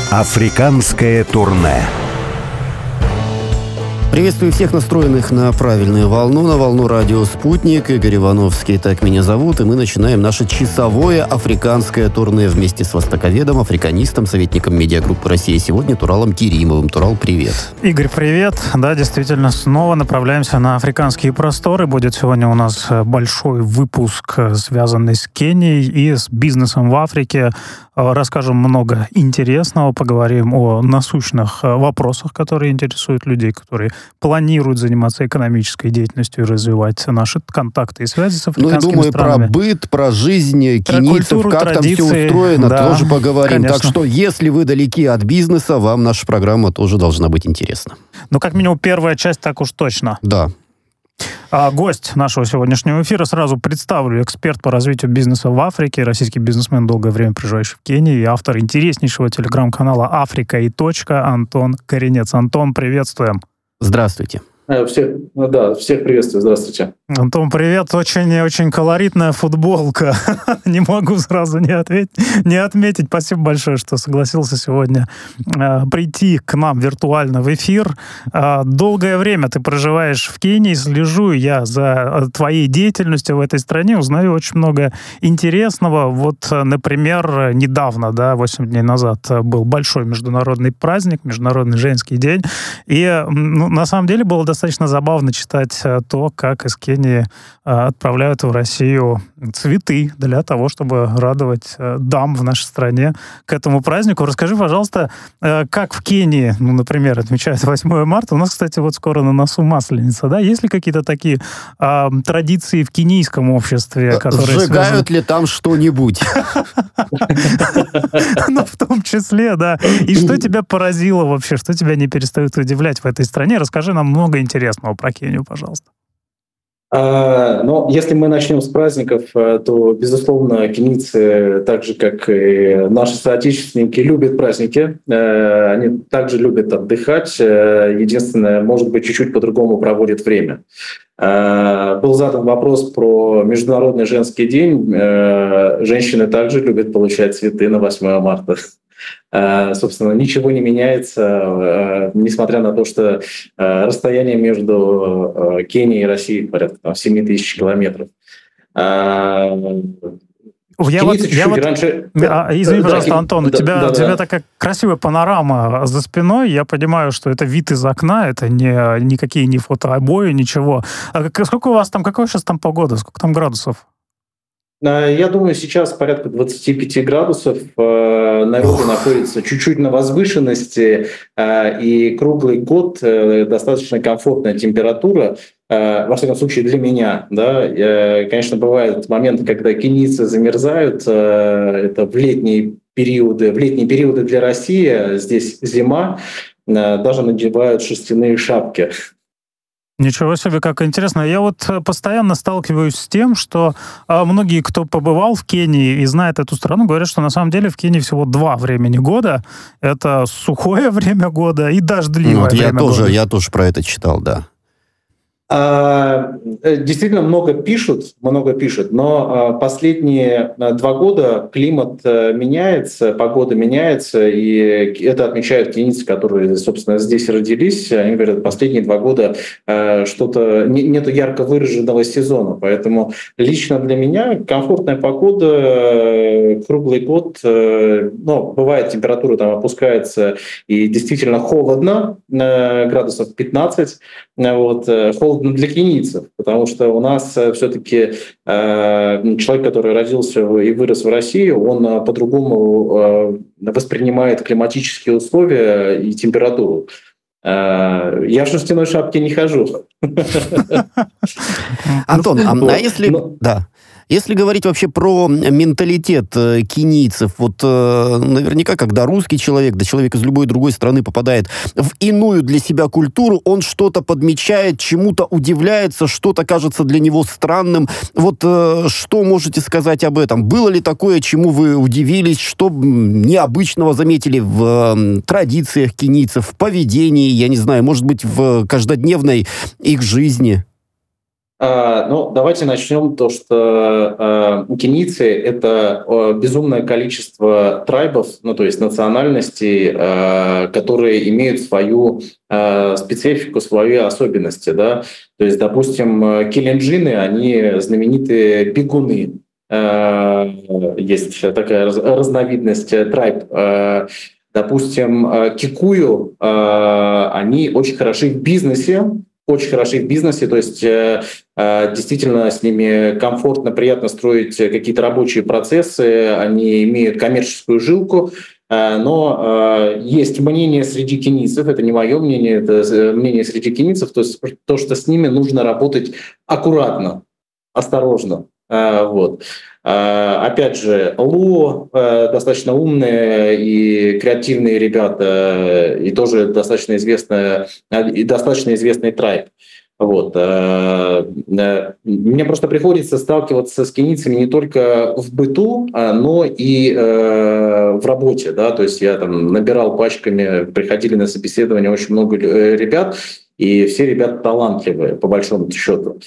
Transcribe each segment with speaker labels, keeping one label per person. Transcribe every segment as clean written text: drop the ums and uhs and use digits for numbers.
Speaker 1: Африканское турне.
Speaker 2: Приветствую всех настроенных на правильную волну, на волну радио «Спутник». Игорь Ивановский, так меня зовут. И мы начинаем наше часовое африканское турне вместе с востоковедом, африканистом, советником медиагруппы «Россия сегодня» Туралом Керимовым. Турал, привет.
Speaker 3: Игорь, привет. Да, действительно, снова направляемся на африканские просторы. Будет сегодня у нас большой выпуск, связанный с Кенией и с бизнесом в Африке. Расскажем много интересного, поговорим о насущных вопросах, которые интересуют людей, которые планируют заниматься экономической деятельностью и развивать наши контакты и связи с африканскими странами.
Speaker 2: Про быт, про жизнь кенийцев,
Speaker 3: культуру,
Speaker 2: как
Speaker 3: традиции,
Speaker 2: там все устроено, да, тоже поговорим.
Speaker 3: Конечно.
Speaker 2: Так что, если вы далеки от бизнеса, вам наша программа тоже должна быть интересна.
Speaker 3: Ну, как минимум, первая часть так уж точно.
Speaker 2: Да.
Speaker 3: Гость нашего сегодняшнего эфира, сразу представлю, эксперт по развитию бизнеса в Африке, российский бизнесмен, долгое время проживающий в Кении, и автор интереснейшего телеграм-канала «Африка и точка» Антон Коренец. Антон, приветствуем.
Speaker 2: Здравствуйте.
Speaker 4: Всех приветствую, здравствуйте.
Speaker 3: Антон, привет. Очень колоритная футболка. Не могу сразу не отметить. Спасибо большое, что согласился сегодня прийти к нам виртуально в эфир. Долгое время ты проживаешь в Кении, слежу я за твоей деятельностью в этой стране, узнаю очень много интересного. Вот, например, недавно, 8 дней назад, был большой международный праздник, Международный женский день, и на самом деле было достаточно забавно читать то, как из Кении отправляют в Россию цветы для того, чтобы радовать дам в нашей стране к этому празднику. Расскажи, пожалуйста, как в Кении, например, отмечают 8 марта. У нас, кстати, вот скоро на носу Масленица, да? Есть ли какие-то такие традиции в кенийском обществе, которые
Speaker 2: сжигают ли там что-нибудь?
Speaker 3: Ну, в том числе, да. И что тебя поразило вообще? Что тебя не перестает удивлять в этой стране? Расскажи нам много интересного про Кению, пожалуйста.
Speaker 4: Но если мы начнем с праздников, то, безусловно, кенийцы, так же, как и наши соотечественники, любят праздники. Они также любят отдыхать. Единственное, может быть, чуть-чуть по-другому проводят время. Был задан вопрос про Международный женский день. Женщины также любят получать цветы на 8 марта. Собственно, ничего не меняется, несмотря на то, что расстояние между Кенией и Россией порядка 7 тысяч километров.
Speaker 3: Извини, пожалуйста, Антон, у тебя такая красивая панорама за спиной. Я понимаю, что это вид из окна, это никакие не фотообои, ничего. Сколько у вас там, какая сейчас там погода, сколько там градусов?
Speaker 4: Я думаю, сейчас порядка 25 градусов. Народ находится чуть-чуть на возвышенности, и круглый год достаточно комфортная температура. Во всяком случае, для меня. Да. Конечно, бывают моменты, когда кенийцы замерзают. Это в летние периоды для России. Здесь зима. Даже надевают шерстяные шапки.
Speaker 3: Ничего себе, как интересно. Я вот постоянно сталкиваюсь с тем, что многие, кто побывал в Кении и знает эту страну, говорят, что на самом деле в Кении всего 2 времени года. Это сухое время года и дождливое время года.
Speaker 2: Я тоже про это читал, да.
Speaker 4: Действительно много пишут, но последние 2 года климат меняется, погода меняется, и это отмечают кенийцы, которые, собственно, здесь родились. Они говорят, последние 2 года что-то нету ярко выраженного сезона, поэтому лично для меня комфортная погода круглый год. Но бывает, температура там опускается и действительно холодно, градусов 15, холодно для кенийцев, потому что у нас все-таки человек, который родился и вырос в России, он по-другому воспринимает климатические условия и температуру. Я в шерстяной шапке не хожу.
Speaker 2: Антон, если говорить вообще про менталитет кенийцев, вот наверняка, когда русский человек, да человек из любой другой страны попадает в иную для себя культуру, он что-то подмечает, чему-то удивляется, что-то кажется для него странным. Вот что можете сказать об этом? Было ли такое, чему вы удивились, что необычного заметили в традициях кенийцев, в поведении, я не знаю, может быть, в каждодневной их жизни?
Speaker 4: Ну, давайте начнем то, что кенийцы — это безумное количество трайбов, ну, то есть национальностей, которые имеют свою специфику, свои особенности, да. То есть, допустим, келенджины, они знаменитые бегуны. Есть такая разновидность трайб. Допустим, кикую, они очень хороши в бизнесе, то есть действительно с ними комфортно, приятно строить какие-то рабочие процессы, они имеют коммерческую жилку, но есть мнение среди кенийцев, это не мое мнение, это мнение среди кенийцев, то, что с ними нужно работать аккуратно, осторожно. Вот. Опять же, Ло достаточно умные и креативные ребята, и тоже достаточно известный трайб. Вот. Мне просто приходится сталкиваться с кенийцами не только в быту, но и в работе. Да? То есть я там набирал пачками, приходили на собеседование очень много ребят, и все ребята талантливые, по большому счету.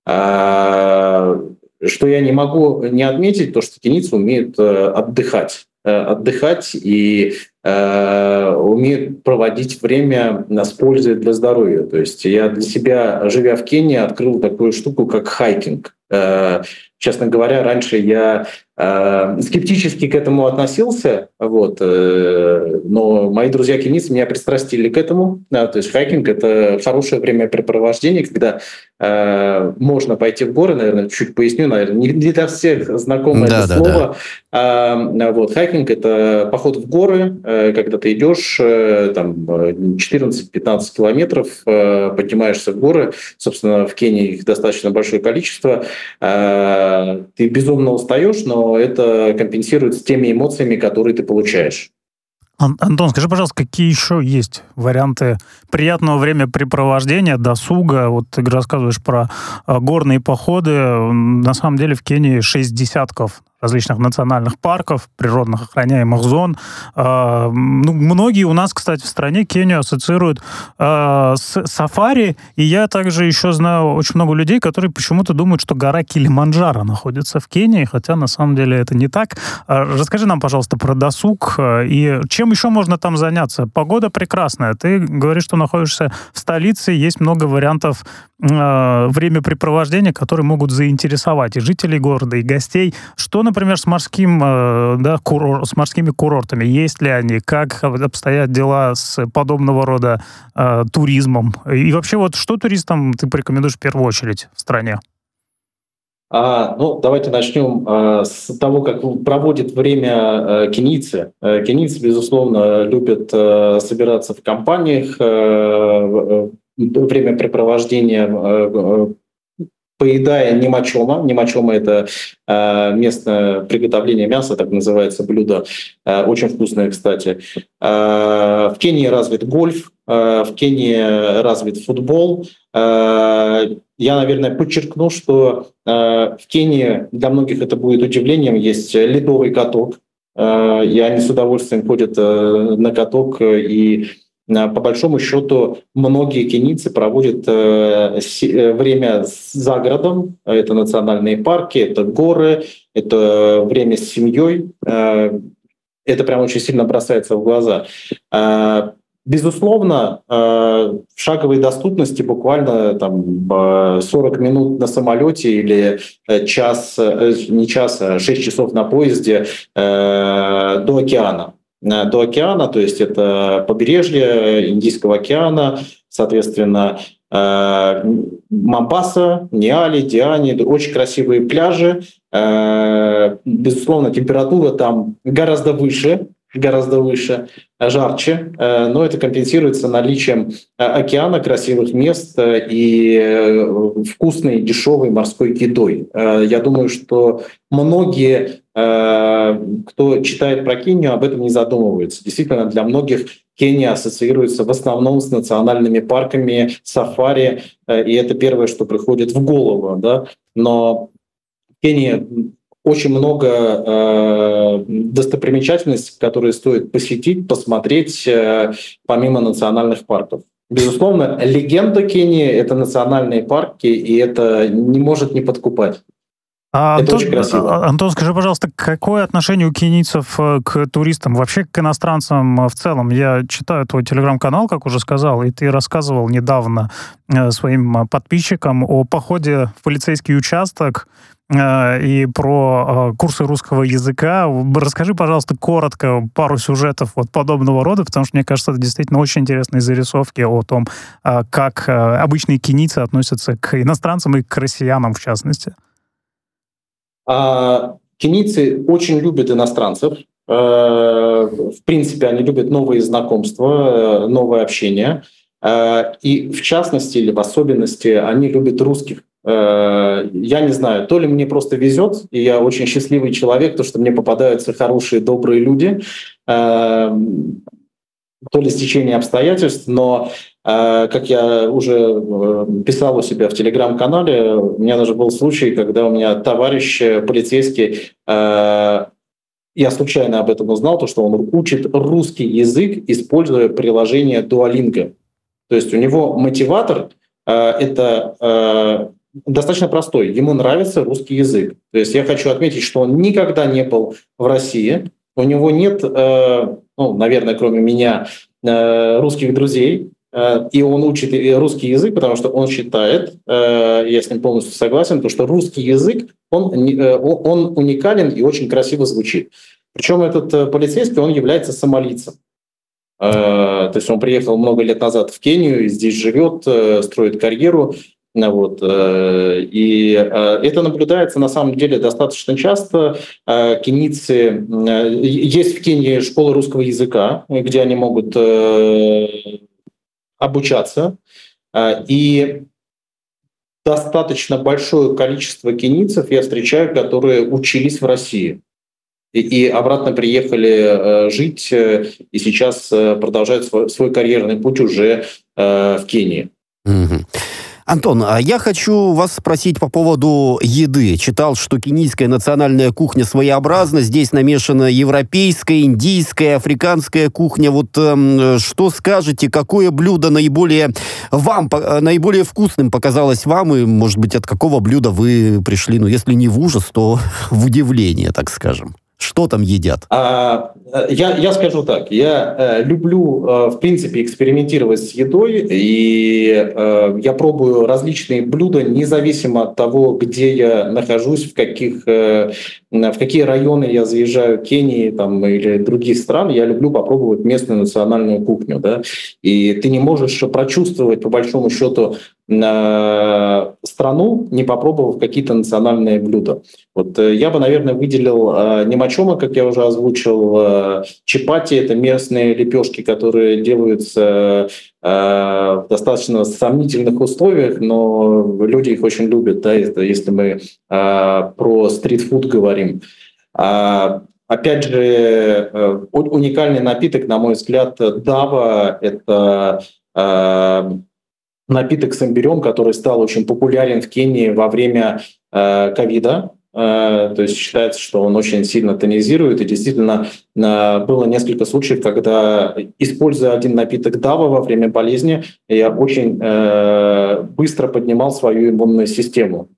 Speaker 4: Что я не могу не отметить, то, что кенийцы умеют отдыхать и умеют проводить время с пользой для здоровья. То есть я для себя, живя в Кении, открыл такую штуку, как хайкинг. Честно говоря, раньше я скептически к этому относился, вот, но мои друзья кенийцы меня пристрастили к этому. Да, то есть хайкинг — это хорошее времяпрепровождение, когда можно пойти в горы, наверное, чуть поясню, наверное, не для всех знакомо это слово. Вот, хайкинг — это поход в горы, когда ты идешь там 14-15 километров, поднимаешься в горы, собственно, в Кении их достаточно большое количество, ты безумно устаешь, но это компенсируется теми эмоциями, которые ты получаешь.
Speaker 3: Антон, скажи, пожалуйста, какие еще есть варианты приятного времяпрепровождения, досуга? Вот ты рассказываешь про горные походы. На самом деле в Кении 6 десятков различных национальных парков, природных охраняемых зон. Многие у нас, кстати, в стране Кению ассоциируют с сафари, и я также еще знаю очень много людей, которые почему-то думают, что гора Килиманджаро находится в Кении, хотя на самом деле это не так. Расскажи нам, пожалуйста, про досуг и чем еще можно там заняться. Погода прекрасная. Ты говоришь, что находишься в столице, есть много вариантов времяпрепровождения, которые могут заинтересовать и жителей города, и гостей. Что, например, с морскими курортами? Есть ли они? Как обстоят дела с подобного рода туризмом? И вообще, вот что туристам ты порекомендуешь в первую очередь в стране?
Speaker 4: Давайте начнем с того, как проводит время кенийцы. Кенийцы, безусловно, любят собираться в компаниях, времяпрепровождения, поедая немачома. Немачома — это местное приготовление мяса, так называется блюдо. Очень вкусное, кстати. В Кении развит гольф, в Кении развит футбол. Я, наверное, подчеркну, что в Кении для многих это будет удивлением. Есть ледовый каток, и они с удовольствием ходят на каток, и по большому счету многие кенийцы проводят время за городом. Это национальные парки, это горы, это время с семьей. Это прям очень сильно бросается в глаза. Безусловно, в шаговой доступности буквально там 40 минут на самолете или 6 часов на поезде до океана. То есть это побережье Индийского океана, соответственно, Момбаса, Ниали, Диани, очень красивые пляжи. Безусловно, температура там гораздо выше, жарче, но это компенсируется наличием океана, красивых мест и вкусной, дешевой морской едой. Я думаю, что многие, кто читает про Кению, об этом не задумываются. Действительно, для многих Кения ассоциируется в основном с национальными парками, сафари, и это первое, что приходит в голову. Да? Но в Кении очень много достопримечательностей, которые стоит посетить, посмотреть, помимо национальных парков. Безусловно, легенда Кении – это национальные парки, и это не может не подкупать. Это очень красиво.
Speaker 3: Антон, скажи, пожалуйста, какое отношение у кенийцев к туристам, вообще к иностранцам в целом? Я читаю твой телеграм-канал, как уже сказал, и ты рассказывал недавно своим подписчикам о походе в полицейский участок и про курсы русского языка. Расскажи, пожалуйста, коротко пару сюжетов вот подобного рода, потому что, мне кажется, это действительно очень интересные зарисовки о том, как обычные кенийцы относятся к иностранцам и к россиянам, в частности.
Speaker 4: Кенийцы очень любят иностранцев. В принципе, они любят новые знакомства, новое общение. И в частности или в особенности они любят русских. Я не знаю, то ли мне просто везет, и я очень счастливый человек, то, что мне попадаются хорошие, добрые люди, то ли стечение обстоятельств, но, как я уже писал у себя в телеграм-канале, у меня даже был случай, когда у меня товарищ полицейский, я случайно об этом узнал, то, что он учит русский язык, используя приложение Duolingo. То есть у него мотиватор это достаточно простой. Ему нравится русский язык. То есть я хочу отметить, что он никогда не был в России. У него нет, наверное, кроме меня, русских друзей. И он учит русский язык, потому что он считает, я с ним полностью согласен, то, что русский язык, он уникален и очень красиво звучит. Причем этот полицейский, он является сомалийцем. То есть он приехал много лет назад в Кению, и здесь живет, строит карьеру. Вот. И это наблюдается на самом деле достаточно часто. Кенийцы... Есть в Кении школа русского языка, где они могут обучаться. И достаточно большое количество кенийцев я встречаю, которые учились в России. И обратно приехали жить, и сейчас продолжают свой карьерный путь уже в Кении.
Speaker 2: Антон, а я хочу вас спросить по поводу еды. Читал, что кенийская национальная кухня своеобразна. Здесь намешана европейская, индийская, африканская кухня. Вот что скажете, какое блюдо наиболее вкусным показалось вам? И, может быть, от какого блюда вы пришли, если не в ужас, то в удивление, так скажем? Что там едят?
Speaker 4: Я скажу так. Я люблю, в принципе, экспериментировать с едой, и я пробую различные блюда, независимо от того, где я нахожусь, в какие районы я заезжаю, Кении или других стран. Я люблю попробовать местную национальную кухню. Да? И ты не можешь прочувствовать, по большому счету, страну, не попробовав какие-то национальные блюда. Вот я бы, наверное, выделил немачома, как я уже озвучил, чапати — это местные лепешки, которые делаются в достаточно сомнительных условиях, но люди их очень любят, да, если мы про стритфуд говорим. Опять же, уникальный напиток, на мой взгляд, дава — это напиток с имбирем, который стал очень популярен в Кении во время ковида. То есть считается, что он очень сильно тонизирует. И действительно было несколько случаев, когда, используя один напиток дава во время болезни, я очень быстро поднимал свою иммунную систему.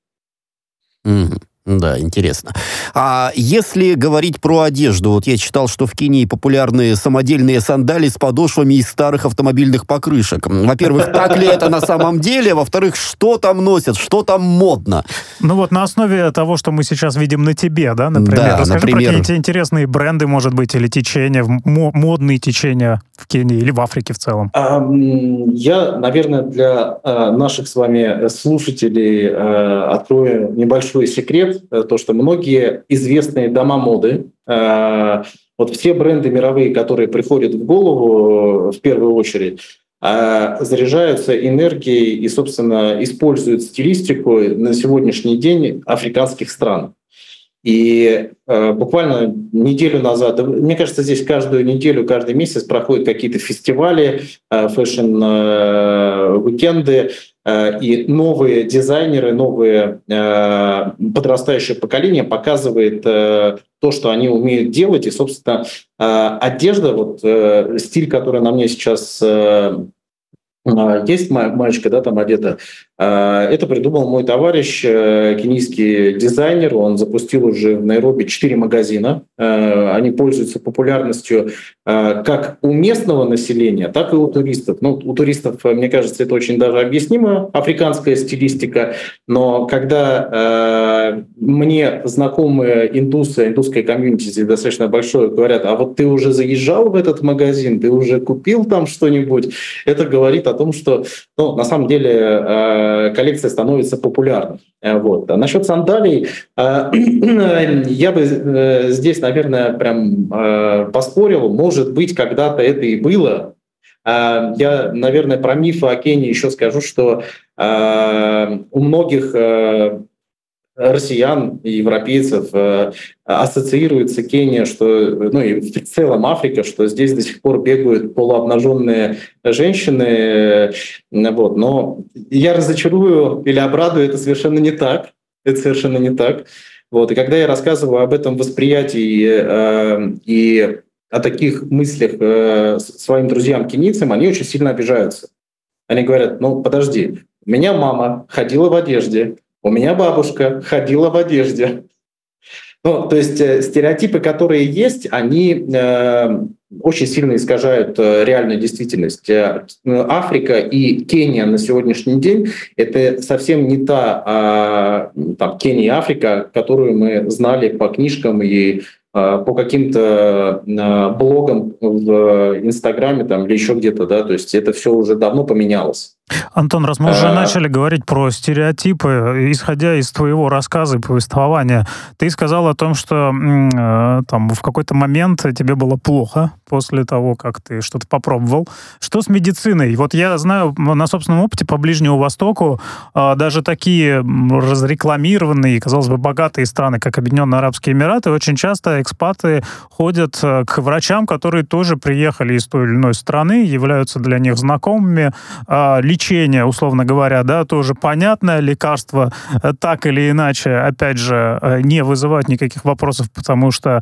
Speaker 2: Да, интересно. А если говорить про одежду, вот я читал, что в Кении популярны самодельные сандали с подошвами из старых автомобильных покрышек. Во-первых, так ли это на самом деле? Во-вторых, что там носят, что там модно?
Speaker 3: На основе того, что мы сейчас видим на тебе, да, например.
Speaker 2: Да,
Speaker 3: расскажи про какие-то интересные бренды, может быть, или течения, модные течения в Кении или в Африке в целом.
Speaker 4: Я, наверное, для наших с вами слушателей открою небольшой секрет. То, что многие известные дома моды, вот все бренды мировые, которые приходят в голову в первую очередь, заряжаются энергией и, собственно, используют стилистику на сегодняшний день африканских стран. И буквально неделю назад, мне кажется, здесь каждую неделю, каждый месяц проходят какие-то фестивали, фэшн-уикенды, и новые дизайнеры, новые подрастающее поколение показывает то, что они умеют делать. И, собственно, одежда, стиль, который на мне сейчас Есть маечка, да, там одета. Это придумал мой товарищ, кенийский дизайнер. Он запустил уже в Найроби 4 магазина. Они пользуются популярностью как у местного населения, так и у туристов. Ну, у туристов, мне кажется, это очень даже объяснимо, африканская стилистика. Но когда мне знакомые индусское комьюнити здесь достаточно большое, говорят: а вот ты уже заезжал в этот магазин, ты уже купил там что-нибудь, это говорит о том, что, ну, на самом деле коллекция становится популярной. Вот. А насчет сандалий, я бы здесь, наверное, прям поспорил. Может быть, когда-то это и было. Я, наверное, про мифы о Кении еще скажу, что у многих россиян и европейцев ассоциируется Кения, что, ну и в целом Африка, что здесь до сих пор бегают полуобнаженные женщины. Вот. Но я разочарую или обрадую, это совершенно не так. Это совершенно не так. Вот. И когда я рассказываю об этом восприятии и о таких мыслях своим друзьям-кенийцам, они очень сильно обижаются. Они говорят: ну подожди, у меня мама ходила в одежде, у меня бабушка ходила в одежде. Ну, то есть стереотипы, которые есть, они очень сильно искажают реальную действительность. Африка и Кения на сегодняшний день — это совсем не та там, Кения и Африка, которую мы знали по книжкам и по каким-то блогам в Инстаграме там, или еще где-то. Да? То есть это все уже давно поменялось.
Speaker 3: Антон, раз мы уже начали говорить про стереотипы, исходя из твоего рассказа и повествования, ты сказал о том, что там в какой-то момент тебе было плохо после того, как ты что-то попробовал. Что с медициной? Вот я знаю на собственном опыте по Ближнему Востоку даже такие разрекламированные, казалось бы, богатые страны, как Объединенные Арабские Эмираты, очень часто экспаты ходят к врачам, которые тоже приехали из той или иной страны, являются для них знакомыми. Лечение, условно говоря, да, тоже понятное, лекарство так или иначе, опять же, не вызывает никаких вопросов, потому что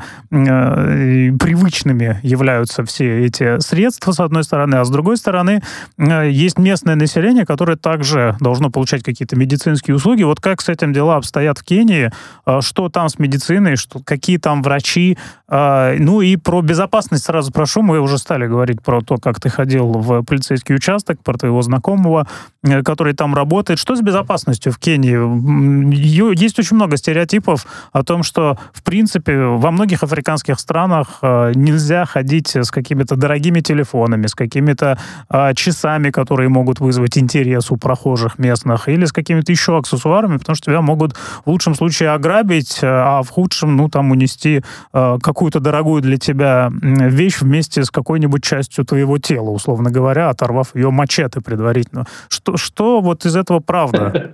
Speaker 3: привычными являются все эти средства, с одной стороны, а с другой стороны, есть местное население, которое также должно получать какие-то медицинские услуги. Вот как с этим дела обстоят в Кении, что там с медициной, какие там врачи, ну и про безопасность сразу прошу, мы уже стали говорить про то, как ты ходил в полицейский участок, про твоего знакомого, который там работает. Что с безопасностью в Кении? Есть очень много стереотипов о том, что, в принципе, во многих африканских странах нельзя ходить с какими-то дорогими телефонами, с какими-то часами, которые могут вызвать интерес у прохожих местных, или с какими-то еще аксессуарами, потому что тебя могут в лучшем случае ограбить, а в худшем, ну, там, унести какую-то дорогую для тебя вещь вместе с какой-нибудь частью твоего тела, условно говоря, оторвав ее мачете предварительно. Что вот из этого правда?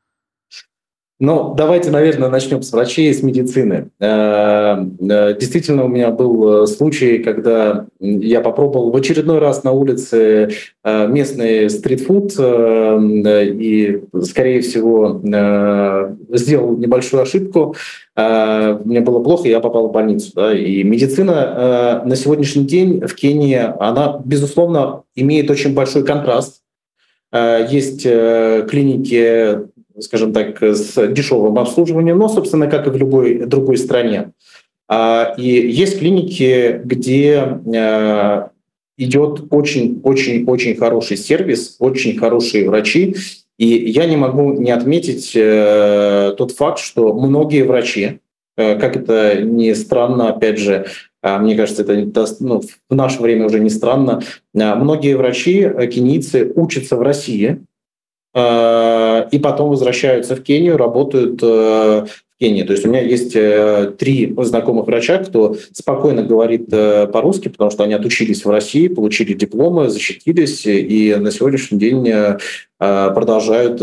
Speaker 4: Ну, давайте, наверное, начнем с врачей и с медицины. Действительно, у меня был случай, когда я попробовал в очередной раз на улице местный стритфуд и, скорее всего, сделал небольшую ошибку. Мне было плохо, и я попал в больницу. Да? И медицина на сегодняшний день в Кении, она, безусловно, имеет очень большой контраст. Есть клиники, скажем так, с дешевым обслуживанием, но, собственно, как и в любой другой стране. И есть клиники, где идет очень-очень-очень хороший сервис, очень хорошие врачи. И я не могу не отметить тот факт, что многие врачи, как это ни странно, опять же, мне кажется, это в наше время уже не странно, многие врачи, кенийцы, учатся в России, и потом возвращаются в Кению, работают в Кении. То есть у меня есть 3 знакомых врача, кто спокойно говорит по-русски, потому что они отучились в России, получили дипломы, защитились, и на сегодняшний день продолжают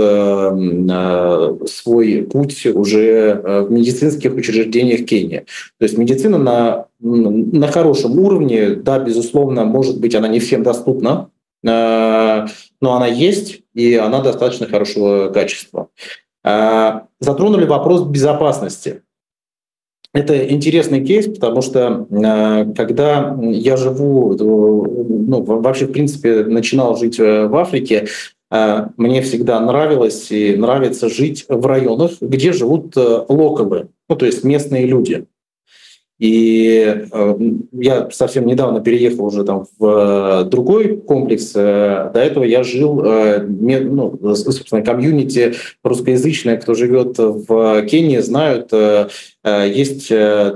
Speaker 4: свой путь уже в медицинских учреждениях Кении. То есть медицина на хорошем уровне, да, безусловно, может быть, она не всем доступна, но она есть, и она достаточно хорошего качества. Затронули вопрос безопасности. Это интересный кейс, потому что когда я живу вообще, в принципе, начинал жить в Африке, мне всегда нравилось и нравится жить в районах, где живут локалы, то есть местные люди. И я совсем недавно переехал уже там в другой комплекс. До этого я жил, собственно, комьюнити русскоязычное, кто живет в Кении, знают, есть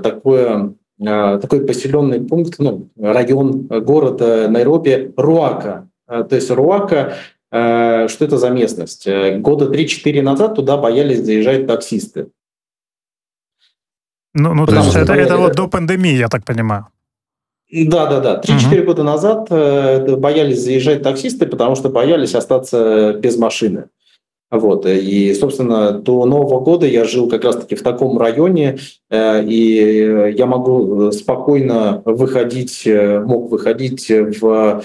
Speaker 4: такой поселенный пункт, район города Найроби, Руака. То есть Руака, что это за местность? Года 3-4 назад туда боялись заезжать таксисты.
Speaker 3: То есть это вот до пандемии, я так понимаю.
Speaker 4: Да. 3-4 года назад боялись заезжать таксисты, потому что боялись остаться без машины. И, собственно, до Нового года я жил как раз-таки в таком районе, и я мог выходить в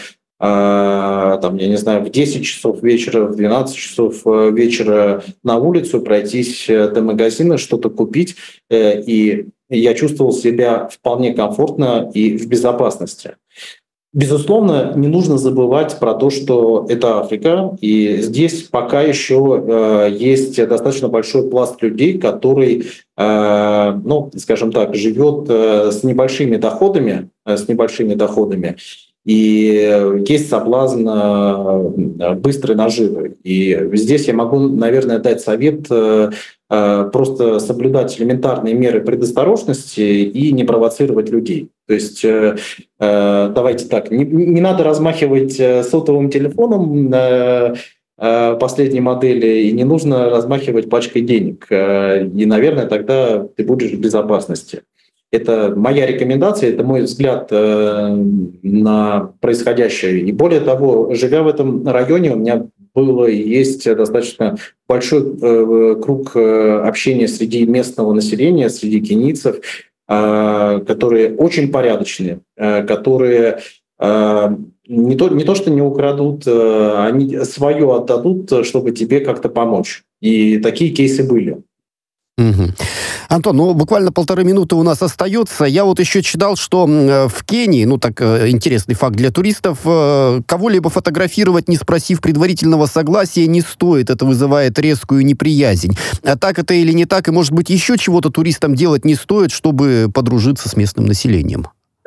Speaker 4: 10 часов вечера, в 12 часов вечера на улицу, пройтись до магазина, что-то купить, и я чувствовал себя вполне комфортно и в безопасности. Безусловно, не нужно забывать про то, что это Африка, и здесь пока еще есть достаточно большой пласт людей, который, скажем так, живет с небольшими доходами, и есть соблазн быстрой наживы. И здесь я могу, наверное, дать совет просто соблюдать элементарные меры предосторожности и не провоцировать людей. То есть давайте так, не надо размахивать сотовым телефоном последней модели, и не нужно размахивать пачкой денег. И, наверное, тогда ты будешь в безопасности. Это моя рекомендация, это мой взгляд на происходящее. И более того, живя в этом районе, у меня было и есть достаточно большой круг общения среди местного населения, среди кенийцев, которые очень порядочные, которые не то что не украдут, они свое отдадут, чтобы тебе как-то помочь. И такие кейсы были.
Speaker 2: Угу. Антон, буквально 1,5 минуты у нас остается. Я вот еще читал, что в Кении, интересный факт для туристов, кого-либо фотографировать, не спросив предварительного согласия, не стоит. Это вызывает резкую неприязнь. А так это или не так? И, может быть, еще чего-то туристам делать не стоит, чтобы подружиться с местным населением?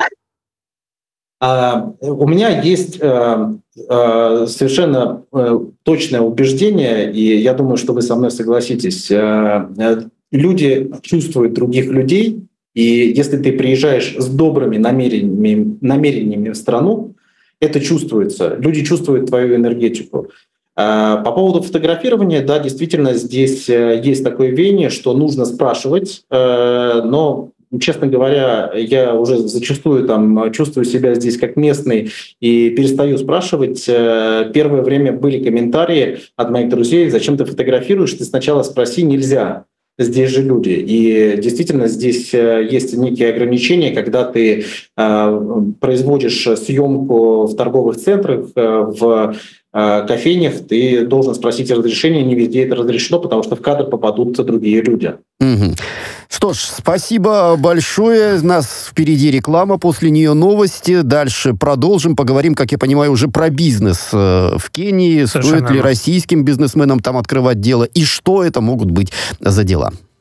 Speaker 4: У меня есть совершенно точное убеждение, и я думаю, что вы со мной согласитесь. Люди чувствуют других людей, и если ты приезжаешь с добрыми намерениями в страну, это чувствуется. Люди чувствуют твою энергетику. По поводу фотографирования, да, действительно, здесь есть такое веяние, что нужно спрашивать, но, честно говоря, я уже зачастую чувствую себя здесь как местный и перестаю спрашивать. Первое время были комментарии от моих друзей: зачем ты фотографируешь, ты сначала спроси, нельзя. Здесь же люди. И действительно здесь есть некие ограничения, когда ты производишь съемку в торговых центрах, в кофейнях, ты должен спросить разрешение, не везде это разрешено, потому что в кадр попадут другие люди.
Speaker 2: Угу. Что ж, спасибо большое. У нас впереди реклама, после нее новости. Дальше продолжим, поговорим, как я понимаю, уже про бизнес в Кении. Совершенно. Стоит ли российским бизнесменам там открывать дело? И что это могут быть за дела?